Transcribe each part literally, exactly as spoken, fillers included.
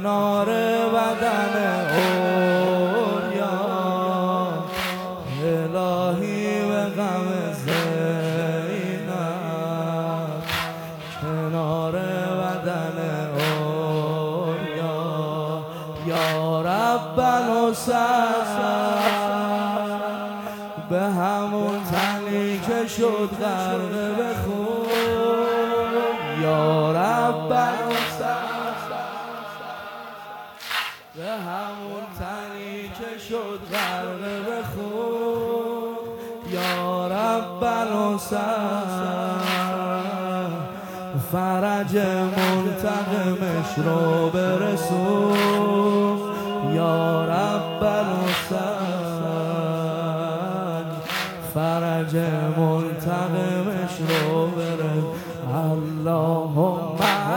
کنار بدن عریان الهی به غم زینب کنار بدن عریان یا رب الحسین به همون تنی که شد غرق به خون یا رب الحسین به همون تنی که شد غرق به خون یا رب الحسین فرج منتقمش رو برسون یا رب الحسین فرج منتقمش رو برسون اللهم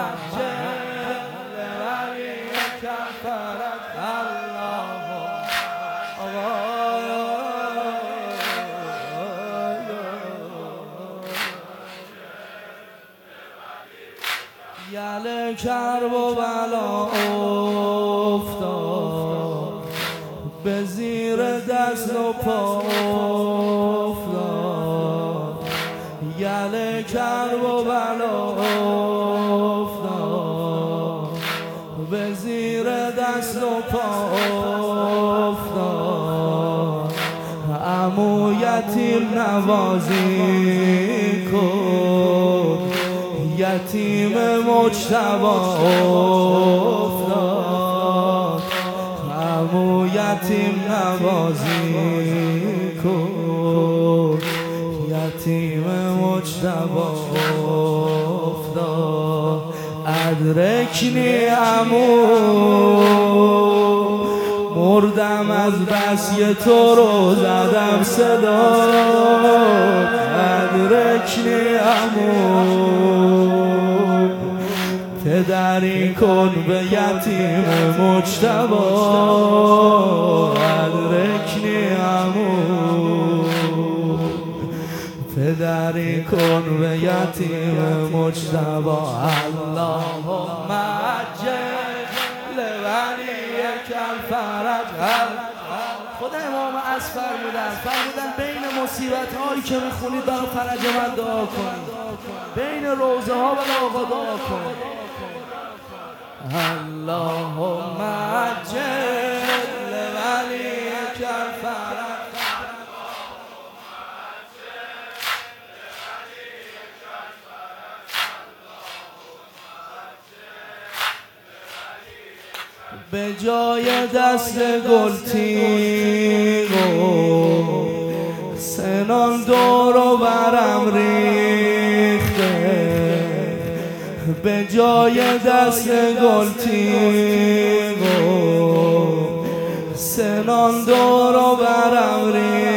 یل کرب و بلا افتاد به زیر دست و پا افتاد یل کرب و بلا افتاد به زیر دست و پا افتاد عمو یتیم نوازی کن یتیم مجتبی افتاد عمو یتیم نوازی کن یتیم مجتبی افتاد ادرکنی عمو مردم از بسی تو رو زدم صدا ادرکنی عمو پدری کن به یتیم مجتبی ادرکنی عمو پدری کن به یتیم مجتبی اللهم عجل ولیک الفرج خود امام از فرمودن فرمودن بین مصیبت هایی که میخونید برای فرج من دعا کنید بین روزه ها و آقا دعا کنید اللهم عجل ولیک الفرج به جای دست گل تیغ و سنان دور و برم ریخته به جای دست گل تیغ و سنان دور و برم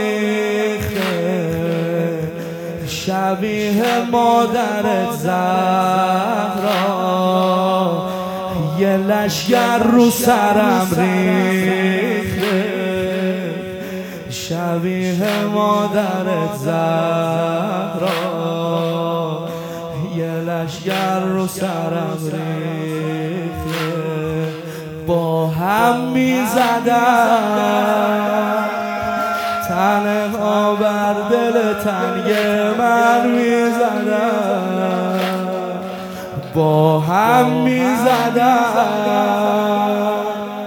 ریخته شبیه مادرت زهرا یه لشگر رو سرم ریخته شبیه مادرت زهرا یه لشگر رو سرم ریخته با هم میزدن تنها بر دل تنگ من میزدن با هم میزدن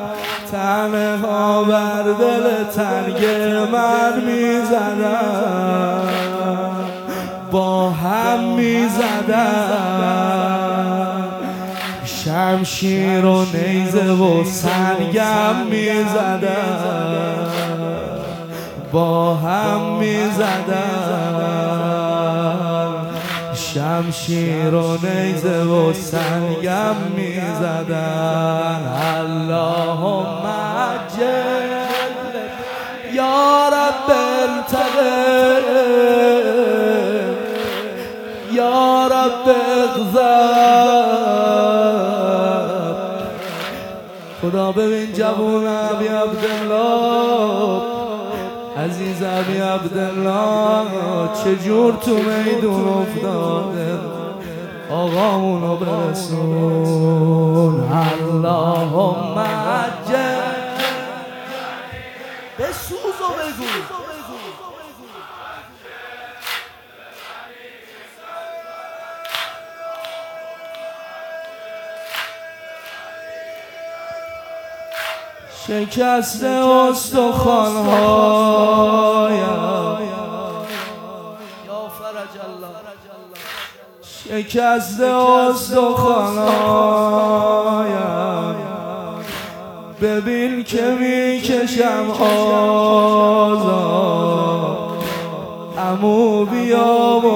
تنها بر دل تنگ من میزدن با هم میزدن شمشیر و نیزه و سنگم میزدن با هم میزدن شمشیر و نیزه و سنگم میزدن اللهم عجل یا رب انتقم یا رب اغضب خدا ببین جوون ابی عبدالله عزیز ابی عبدالله چجور تو میدون افتاده آقامونو برسون. اللهم عجل به سوز و بگو شکست استخوان‌هایم یا فرج الله، شکست استخوان‌هایم ببین که میکشم آزاد. عمو بیا و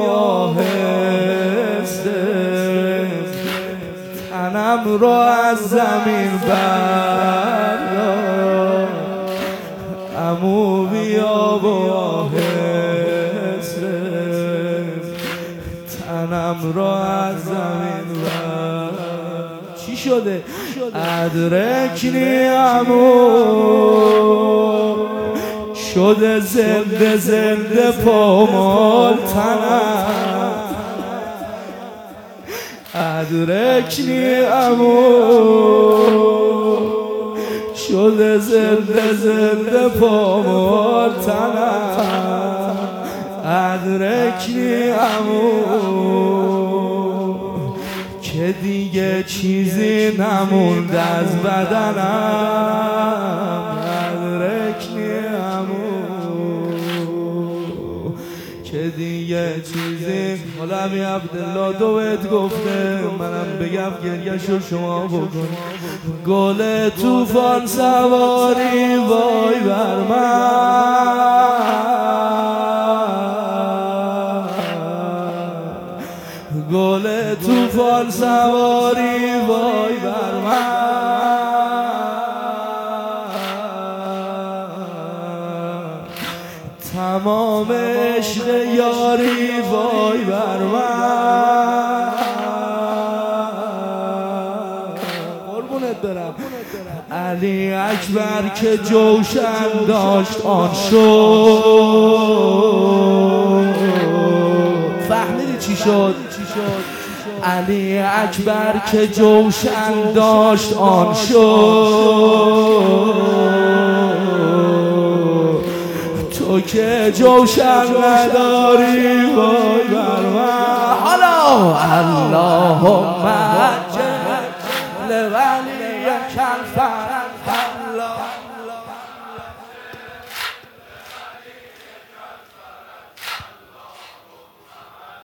آهسته تنم رو از زمین بردار. عمو بیا و آهسته تنم رو از زمین بردار. چی شده؟ ادرکنی عمو شده زنده زنده پامال تنم. ادرکنی عمو شده زنده زنده پامال تنم. ادرکنی عمو که دیگه چیزی نموند از بدنم. ادرکنی عمو که دیگه چیزی. حالا امی عبدالله دوت گفته منم بگم گریه‌شو شما بکن. گل طوفان سواری وای بر من، گل طوفان سواری وای بر من. تمام عشق یاری وای بر من. قربونت برم. علی اکبر که جوشن داشت آن شد. فهمیدی چی شد؟ علی اکبر که جوشن داشت آن شد. تو که جوشن نداری وای بر من. حالا اللهم عجل ولیک الفرج.